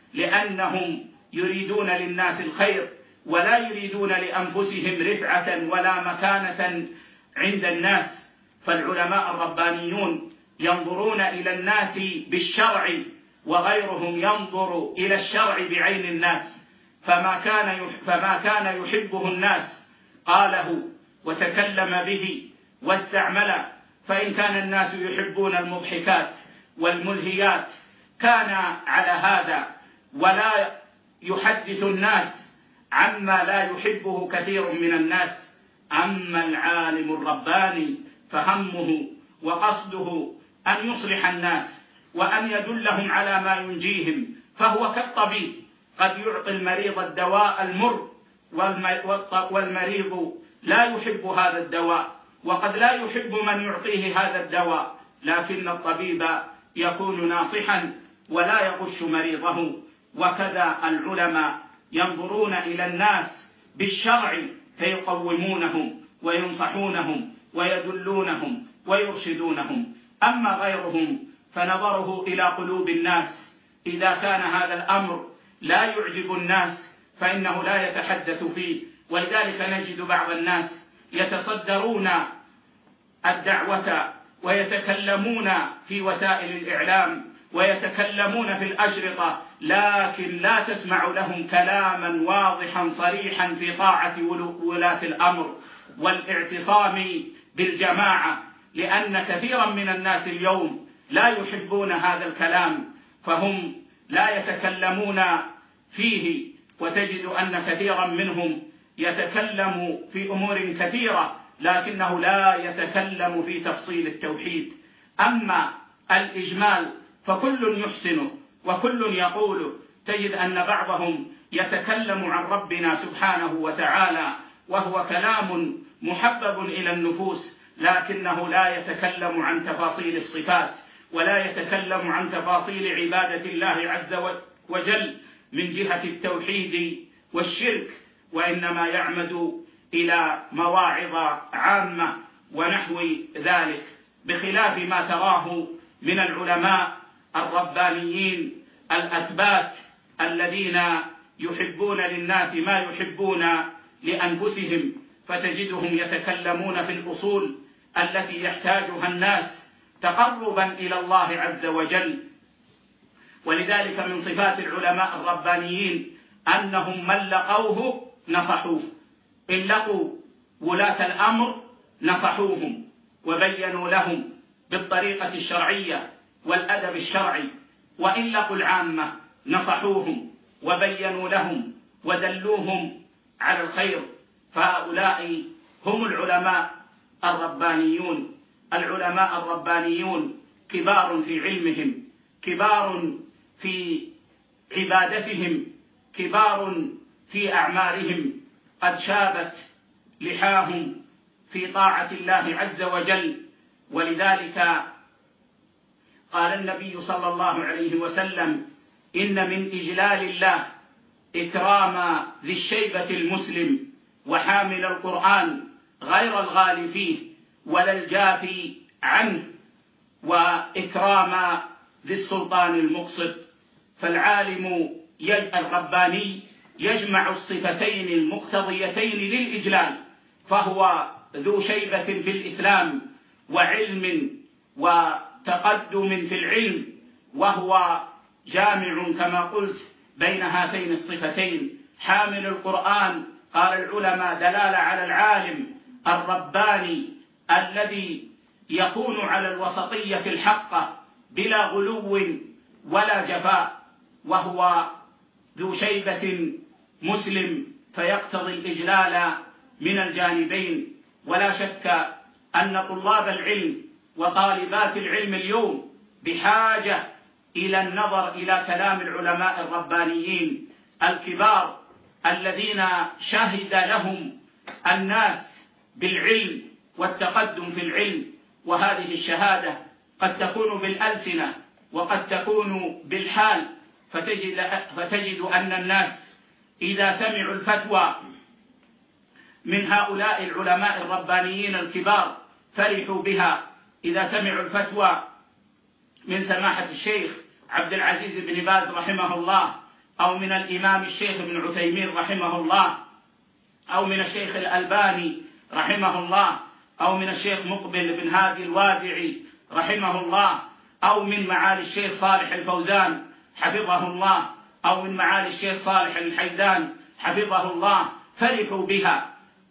لأنهم يريدون للناس الخير ولا يريدون لأنفسهم رفعة ولا مكانة عند الناس. فالعلماء الربانيون ينظرون إلى الناس بالشرع، وغيرهم ينظر إلى الشرع بعين الناس، فما كان فما كان يحبه الناس قاله وتكلم به واستعمله. فإن كان الناس يحبون المضحكات والملهيات كان على هذا، ولا يحدث الناس عما لا يحبه كثير من الناس. أما العالم الرباني فهمه وقصده أن يصلح الناس وأن يدلهم على ما ينجيهم، فهو كالطبيب قد يعطي المريض الدواء المر، والمريض لا يحب هذا الدواء، وقد لا يحب من يعطيه هذا الدواء، لكن الطبيب يكون ناصحا ولا يغش مريضه. وكذا العلماء ينظرون إلى الناس بالشرع فيقومونهم وينصحونهم ويدلونهم ويرشدونهم. أما غيرهم فنظره إلى قلوب الناس. إذا كان هذا الأمر لا يعجب الناس فإنه لا يتحدث فيه. ولذلك نجد بعض الناس يتصدرون الدعوة ويتكلمون في وسائل الإعلام ويتكلمون في الأشرطة، لكن لا تسمع لهم كلاما واضحا صريحا في طاعة ولاة الأمر والاعتصام بالجماعة، لأن كثيرا من الناس اليوم لا يحبون هذا الكلام فهم لا يتكلمون فيه. وتجد أن كثيرا منهم يتكلم في أمور كثيرة لكنه لا يتكلم في تفصيل التوحيد. أما الإجمال فكل يحسنه وكل يقوله. تجد أن بعضهم يتكلم عن ربنا سبحانه وتعالى وهو كلام محبب إلى النفوس، لكنه لا يتكلم عن تفاصيل الصفات ولا يتكلم عن تفاصيل عبادة الله عز وجل من جهة التوحيد والشرك، وإنما يعمد إلى مواعظ عامة ونحو ذلك، بخلاف ما تراه من العلماء الربانيين الأثبات الذين يحبون للناس ما يحبون لأنفسهم، فتجدهم يتكلمون في الأصول التي يحتاجها الناس تقربا إلى الله عز وجل. ولذلك من صفات العلماء الربانيين أنهم من لقوه نصحوه، إن لقوا ولاة الأمر نصحوهم وبينوا لهم بالطريقة الشرعية والأدب الشرعي، وإن لقوا العامة نصحوهم وبينوا لهم ودلوهم على الخير. فهؤلاء هم العلماء الربانيون. العلماء الربانيون كبار في علمهم، كبار في عبادتهم، كبار في أعمارهم، قد شابت لحاهم في طاعة الله عز وجل. ولذلك قال النبي صلى الله عليه وسلم: إن من إجلال الله إكرام ذي الشيبة المسلم وحامل القرآن غير الغالي فيه ولا الجافي عنه، وإكرام ذي السلطان المقسط. فالعالم الرباني يجمع الصفتين المقتضيتين للإجلال، فهو ذو شيبة في الإسلام وعلم وتقدم في العلم، وهو جامع كما قلت بين هاتين الصفتين. حامل القرآن قال العلماء دلالة على العالم الرباني الذي يكون على الوسطية الحقة بلا غلو ولا جفاء، وهو ذو شيبة مسلم، فيقتضي الإجلال من الجانبين. ولا شك أن طلاب العلم وطالبات العلم اليوم بحاجة إلى النظر إلى كلام العلماء الربانيين الكبار الذين شهد لهم الناس بالعلم والتقدم في العلم. وهذه الشهادة قد تكون بالألسنة وقد تكون بالحال، فتجد, فتجد أن الناس إذا سمعوا الفتوى من هؤلاء العلماء الربانيين الكبار فرحوا بها. إذا سمعوا الفتوى من سماحة الشيخ عبد العزيز بن باز رحمه الله، أو من الإمام الشيخ ابن عثيمين رحمه الله، أو من الشيخ الألباني رحمه الله، أو من الشيخ مقبل بن هادي الوادعي رحمه الله، أو من معالي الشيخ صالح الفوزان حفظه الله، أو من معالي الشيخ صالح الحيدان حفظه الله، فرحوا بها.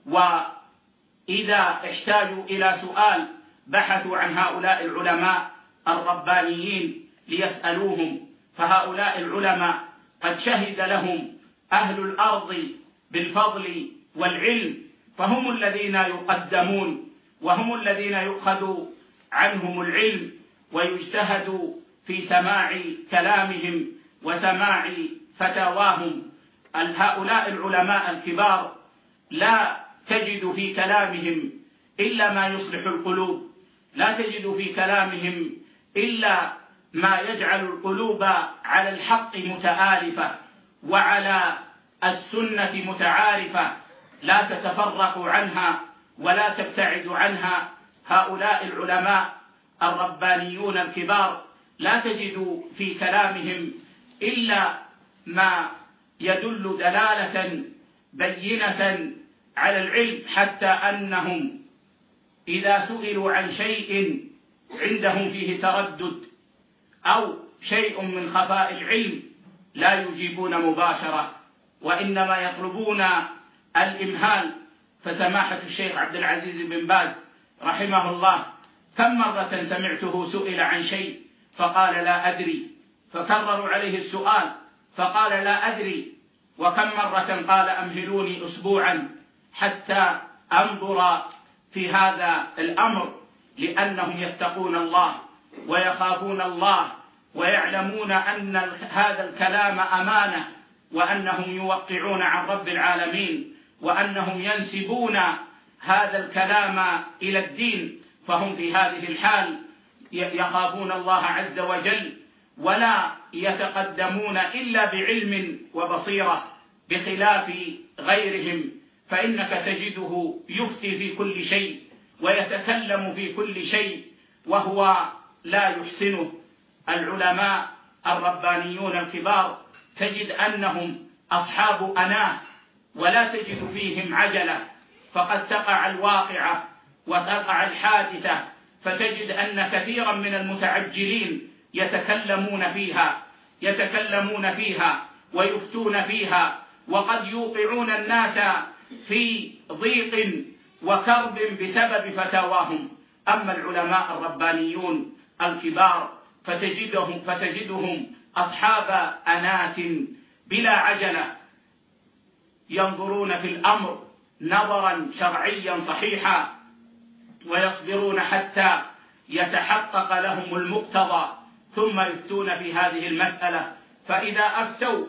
وإذا احتاجوا إلى سؤال بحثوا عن هؤلاء العلماء الربانيين ليسألوهم. فهؤلاء العلماء قد شهد لهم أهل الأرض بالفضل والعلم، فهم الذين يقدمون وهم الذين يؤخذ عنهم العلم ويجتهد في سماع كلامهم وسماع فتاواهم. هؤلاء العلماء الكبار لا تجد في كلامهم إلا ما يصلح القلوب، لا تجد في كلامهم إلا ما يجعل القلوب على الحق متآلفة وعلى السنة متعارفة، لا تتفرق عنها ولا تبتعد عنها. هؤلاء العلماء الربانيون الكبار لا تجد في كلامهم إلا ما يدل دلالة بينة على العلم، حتى أنهم إذا سئلوا عن شيء عندهم فيه تردد أو شيء من خفاء العلم لا يجيبون مباشرة، وإنما يطلبون الإمهال. فسماحة الشيخ عبد العزيز بن باز رحمه الله كم مرة سمعته سئل عن شيء فقال لا أدري، فكرروا عليه السؤال فقال لا أدري، وكم مرة قال أمهلوني أسبوعا حتى أنظر في هذا الأمر، لأنهم يتقون الله ويخافون الله ويعلمون أن هذا الكلام أمانة، وأنهم يوقعون عن رب العالمين، وأنهم ينسبون هذا الكلام إلى الدين. فهم في هذه الحال يخافون الله عز وجل ولا يتقدمون إلا بعلم وبصيرة، بخلاف غيرهم، فإنك تجده يفتي في كل شيء ويتكلم في كل شيء وهو لا يحسنه. العلماء الربانيون الكبار تجد أنهم أصحاب أناه، ولا تجد فيهم عجلة، فقد تقع الواقعة وتقع الحادثة فتجد أن كثيرا من المتعجلين يتكلمون فيها يتكلمون فيها ويفتون فيها، وقد يوقعون الناس في ضيق وكرب بسبب فتاواهم. أما العلماء الربانيون الكبار فتجدهم, فتجدهم أصحاب أنات بلا عجلة، ينظرون في الأمر نظرا شرعيا صحيحا، ويصبرون حتى يتحقق لهم المقتضى ثم يفتون في هذه المسألة. فإذا أفتوا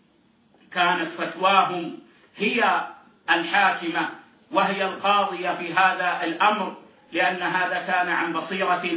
كانت فتواهم هي الحاكمة وهي القاضية في هذا الأمر، لأن هذا كان عن بصيرة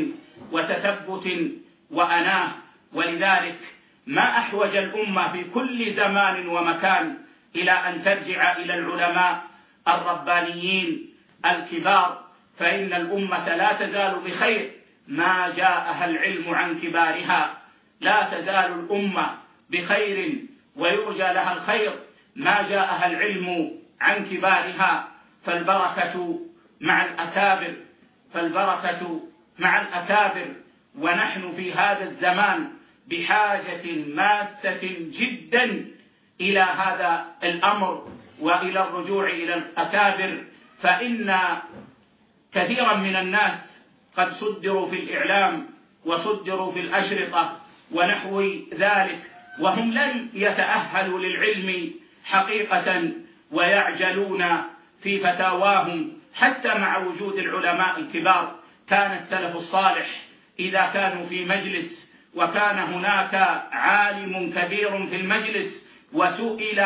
وتثبت وأناه. ولذلك ما أحوج الأمة في كل زمان ومكان إلى أن ترجع إلى العلماء الربانيين الكبار، فإن الأمة لا تزال بخير ما جاءها العلم عن كبارها. لا تزال الأمة بخير ويرجى لها الخير ما جاءها العلم عن كبارها. فالبركة مع الأكابر فالبركة مع الأكابر ونحن في هذا الزمان بحاجة ماسة جدا إلى هذا الأمر وإلى الرجوع إلى الأكابر، فإن كثيرا من الناس قد صدروا في الإعلام وصدروا في الأشرطة ونحو ذلك، وهم لم يتأهلوا للعلم حقيقة ويعجلون في فتاواهم. حتى مع وجود العلماء الكبار كان السلف الصالح إذا كانوا في مجلس وكان هناك عالم كبير في المجلس وسئل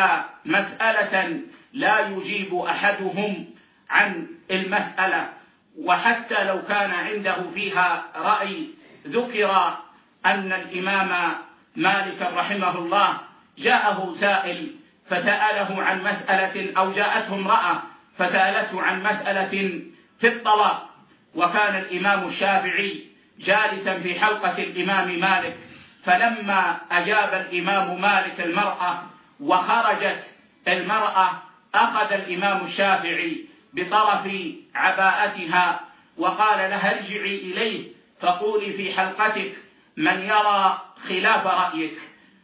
مسألة لا يجيب أحدهم عن المسألة، وحتى لو كان عنده فيها رأي، ذكر أن الإمام مالك رحمه الله جاءه سائل فسأله عن مسألة، أو جاءته امرأة فسألته عن مسألة في الطلاق، وكان الإمام الشافعي جالسا في حلقة الإمام مالك، فلما أجاب الإمام مالك المرأة وخرجت المرأة أخذ الإمام الشافعي بطرف عباءتها وقال لها ارجعي إليه فقولي في حلقتك من يرى خلاف رأيك.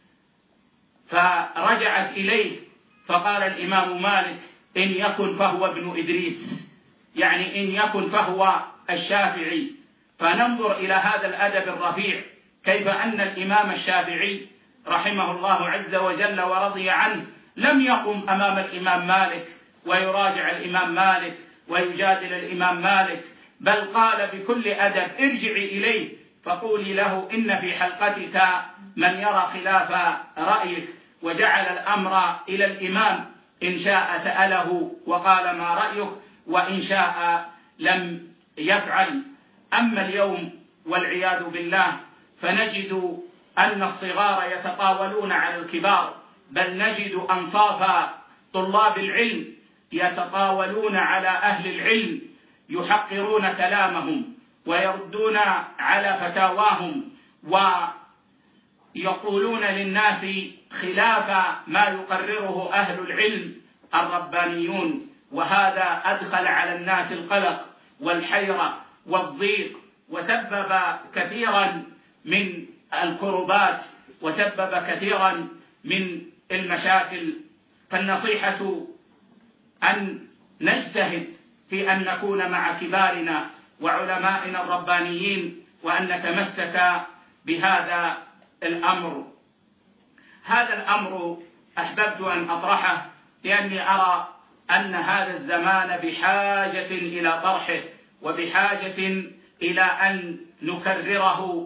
فرجعت إليه فقال الإمام مالك إن يكن فهو ابن إدريس، يعني إن يكن فهو الشافعي. فننظر إلى هذا الأدب الرفيع، كيف أن الإمام الشافعي رحمه الله عز وجل ورضي عنه لم يقم أمام الإمام مالك ويراجع الإمام مالك ويجادل الإمام مالك، بل قال بكل أدب ارجعي إليه فقولي له إن في حلقتك من يرى خلاف رأيك، وجعل الأمر إلى الإمام، إن شاء سأله وقال ما رأيك، وإن شاء لم يفعل. أما اليوم والعياذ بالله فنجد أن الصغار يتطاولون على الكبار، بل نجد أنصاف طلاب العلم يتطاولون على أهل العلم، يحقرون كلامهم ويردون على فتاواهم ويقولون للناس خلاف ما يقرره أهل العلم الربانيون، وهذا أدخل على الناس القلق والحيرة والضيق، وسبب كثيرا من الكربات، وسبب كثيرا من المشاكل. فالنصيحة أن نجتهد في أن نكون مع كبارنا وعلمائنا الربانيين، وأن نتمسك بهذا الأمر. هذا الأمر أحببت أن أطرحه لأني أرى أن هذا الزمان بحاجة إلى طرحه، وبحاجة إلى أن نكرره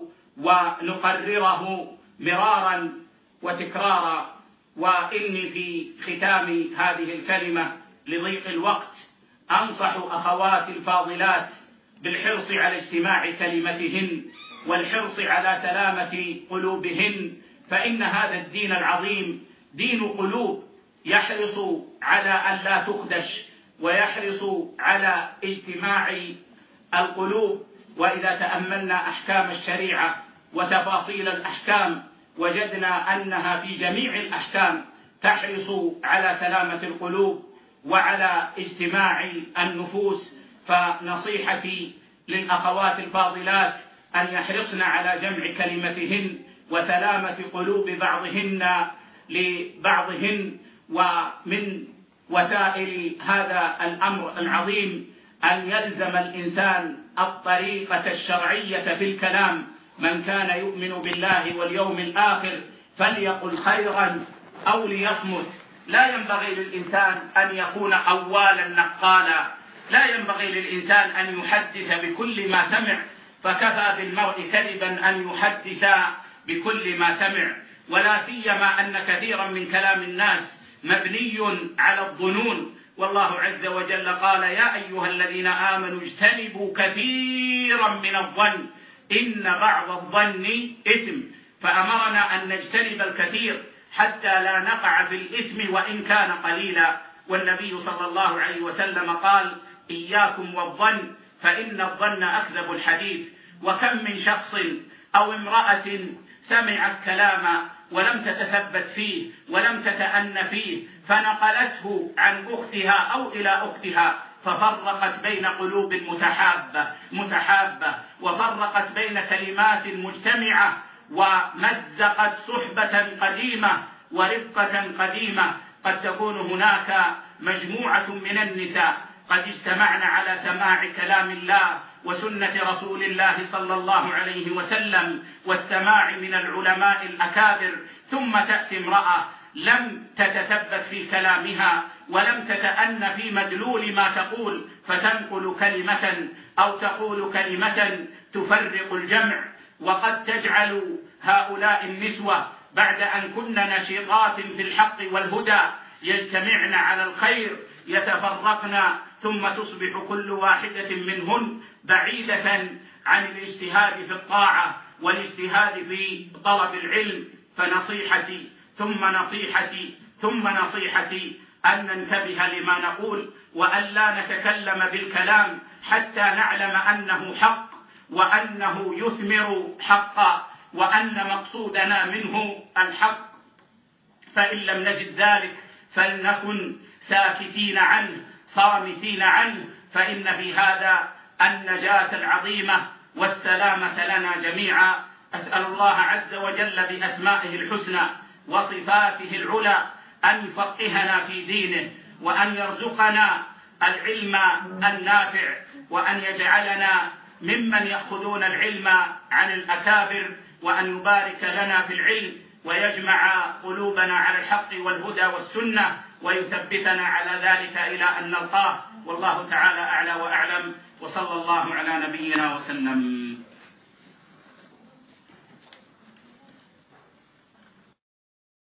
ونقرره مرارا وتكرارا. وإني في ختام هذه الكلمة لضيق الوقت أنصح أخواتي الفاضلات بالحرص على اجتماع كلمتهن والحرص على سلامة قلوبهن، فإن هذا الدين العظيم دين قلوب، يحرص على أن لا تخدش، ويحرص على اجتماع القلوب. وإذا تأملنا أحكام الشريعة وتفاصيل الأحكام وجدنا أنها في جميع الأحكام تحرص على سلامة القلوب وعلى اجتماع النفوس. فنصيحتي للأخوات الفاضلات أن يحرصن على جمع كلمتهن وسلامة قلوب بعضهن لبعضهن. ومن وسائل هذا الأمر العظيم أن يلزم الإنسان الطريقة الشرعية في الكلام. من كان يؤمن بالله واليوم الآخر فليقل خيرا أو ليصمت. لا ينبغي للإنسان أن يكون أوالا نقالا، لا ينبغي للإنسان أن يحدث بكل ما سمع، فكفى بالمرء كذبا أن يحدث بكل ما سمع. ولا سيما أن كثيرا من كلام الناس مبني على الظنون، والله عز وجل قال: يا أيها الذين آمنوا اجتنبوا كثيرا من الظن إن بعض الظن إثم. فأمرنا أن نجتنب الكثير حتى لا نقع في الإثم وإن كان قليلا. والنبي صلى الله عليه وسلم قال: إياكم والظن فإن الظن أكذب الحديث. وكم من شخص أو امرأة سمعت كلاما ولم تتثبت فيه ولم تتأن فيه، فنقلته عن أختها أو إلى أختها، ففرقت بين قلوب متحابة متحابة وفرقت بين كلمات مجتمعة، ومزقت صحبة قديمة ورفقة قديمة. قد تكون هناك مجموعة من النساء قد اجتمعنا على سماع كلام الله وسنة رسول الله صلى الله عليه وسلم والسماع من العلماء الأكابر، ثم تأتي امرأة لم تتثبت في كلامها ولم تتأن في مدلول ما تقول، فتنقل كلمة أو تقول كلمة تفرق الجمع. وقد تجعل هؤلاء النسوة بعد أن كن نشيطات في الحق والهدى يجتمعن على الخير يتفرقن، ثم تصبح كل واحدة منهن بعيدة عن الاجتهاد في الطاعة والاجتهاد في طلب العلم. فنصيحتي ثم نصيحتي ثم نصيحتي أن ننتبه لما نقول، وأن لا نتكلم بالكلام حتى نعلم أنه حق وأنه يثمر حقا وأن مقصودنا منه الحق. فإن لم نجد ذلك فلنكن ساكتين عنه صامتين عنه، فإن في هذا النجاة العظيمة والسلامة لنا جميعا. أسأل الله عز وجل بأسمائه الحسنى وصفاته العلى أن يفقهنا في دينه، وأن يرزقنا العلم النافع، وأن يجعلنا ممن يأخذون العلم عن الأكابر، وأن يبارك لنا في العلم ويجمع قلوبنا على الحق والهدى والسنة، ويثبتنا على ذلك إلى أن نلقاه. والله تعالى أعلى وأعلم، وصلى الله على نبينا وسلم.